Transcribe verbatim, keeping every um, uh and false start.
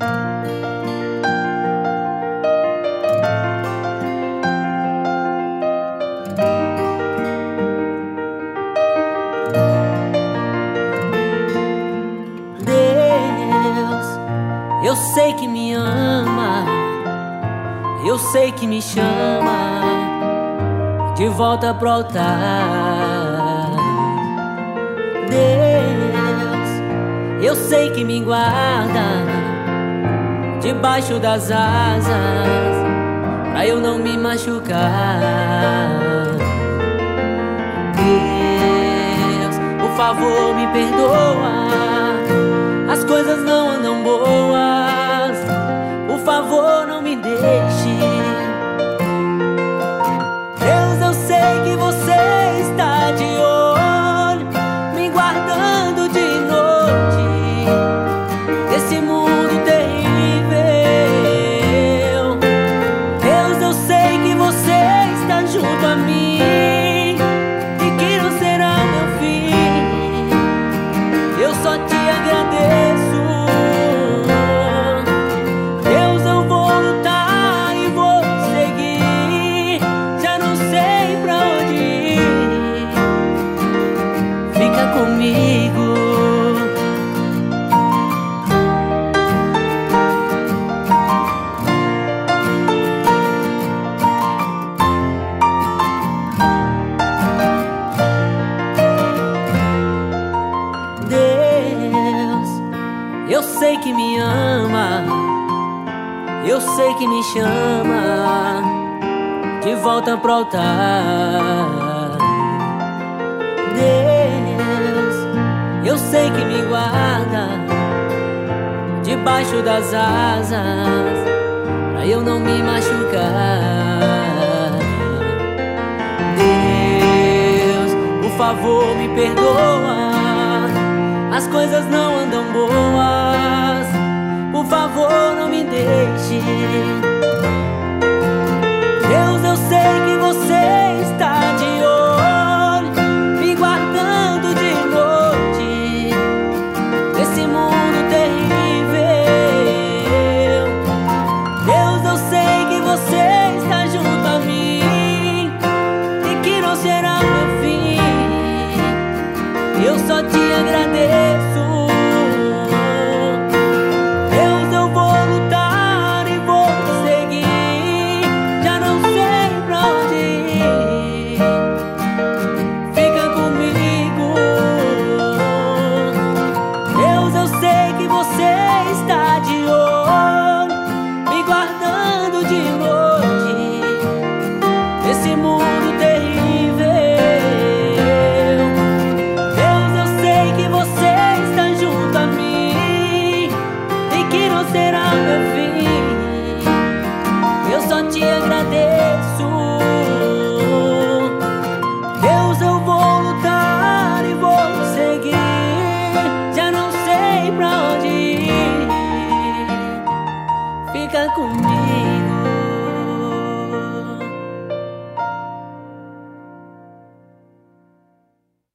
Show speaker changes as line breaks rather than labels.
Eu sei que me ama, eu sei que me chama de volta pro altar. Deus, eu sei que me guarda debaixo das asas pra eu não me machucar. Deus, por favor, me perdoa, as coisas não andam boas. Por favor, não me deixe. Deus, eu sei que você está de olho, me guardando de noite desse mundo terrível. Deus, eu sei que você está junto a mim e que não será meu fim. Eu só te agradeço. Deus, eu vou lutar e vou seguir, já não sei pra onde ir. Fica comigo. Eu sei que me ama, eu sei que me chama de volta pro altar. Deus, eu sei que me guarda debaixo das asas pra eu não me machucar. Deus, por favor, me perdoa, as coisas não andam boas. Por favor, não me deixe. Deus, eu sei que você está de olho, me guardando de noite desse mundo terrível. Deus, eu sei que você está junto a mim e que não será meu fim. Eu só te agradeço. Deus, eu vou lutar e vou seguir, já não sei pra onde ir. Fica comigo. Deus, eu sei que você está de olho, me guardando de noite desse mundo terrível. Será meu fim. Eu só te agradeço.